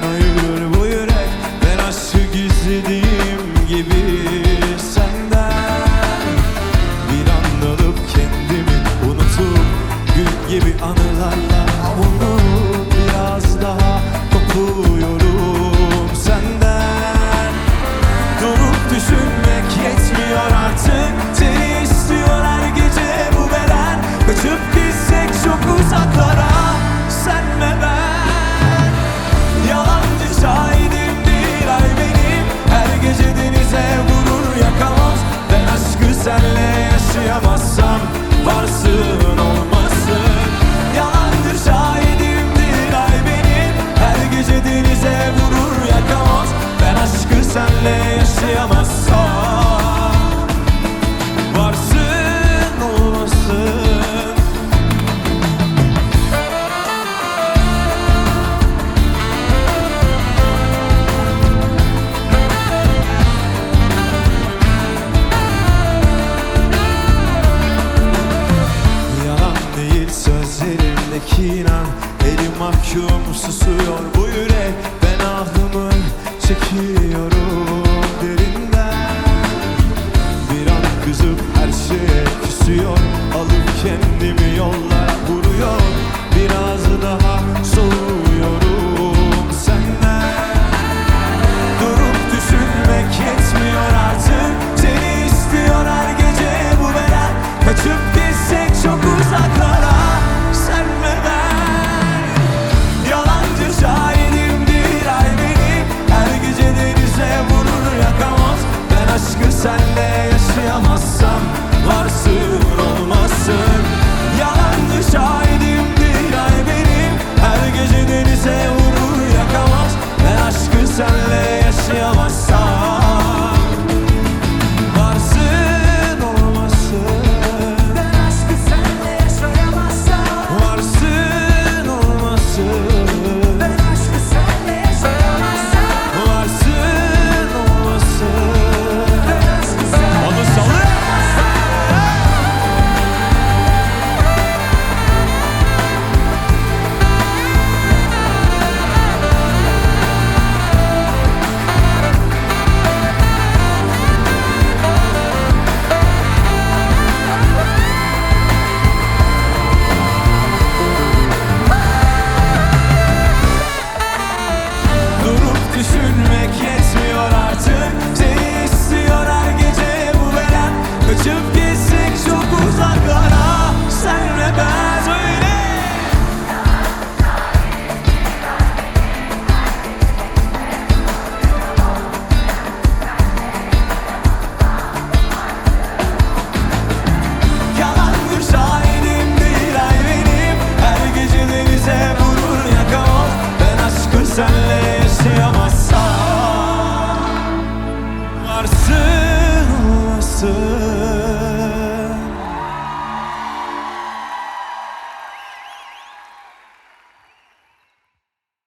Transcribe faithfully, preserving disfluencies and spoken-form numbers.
ayırır bu yürek. Ben aşkı gizlediğim gibi senden. Bir an alıp kendimi unutup gül gibi anılarla avunup biraz daha kopuyorum senden. Durup düşünmek yetmiyor artık, seni istiyor her gece bu beden. Kaçıp gitsek çok uzaklara, sen ve ben. Yalancı şahidimdir ay benim, her gece denize vurur yakamoz. Ben aşkı senle yaşayamazsam varsın olmasın. Yalancı şahidimdir ay benim, her gece denize vurur yakamoz. Ben aşkı senle yaşayamazsam varsın olmasın. Yalan değil sözlerindeki inan, elim mahkum susuyor bu yürek. Ben ahımı çekiyorum derinden. Bir an kızıp her şeye küsüyor, alıp kendimi yollara vuruyor. Biraz daha soğuyorum senden. Durup düşünmek yetmiyor artık, seni istiyor her gece bu beden. Kaçıp gitsek çok uzaklara, sen ve ben. Yalancı şahidimdir ay benim, her gece denize vurur yakamoz. Ben aşkı senle yaşayamazsam varsın olmasın. Yalancı şahidimdir ay benim, her gece denize vurur yakamoz. Ben aşkı senle yaşayamazsam varsın olmasın. Ben aşkı senle yaşayamazsam varsın olmasın. Ben aşkı senle yaşayamazsam varsın olmasın. Ben aşkı senle Onu sallı. Durup düşünmek yetmiyor artık, seni istiyor her gece bu beden. Kaçıp gitsek çok uzaklara, sen ve ben. Söyle. Yalancı şahidimdir ay benim, her gece denize vurur yakamoz. Ben aşkı senle yaşayamazsam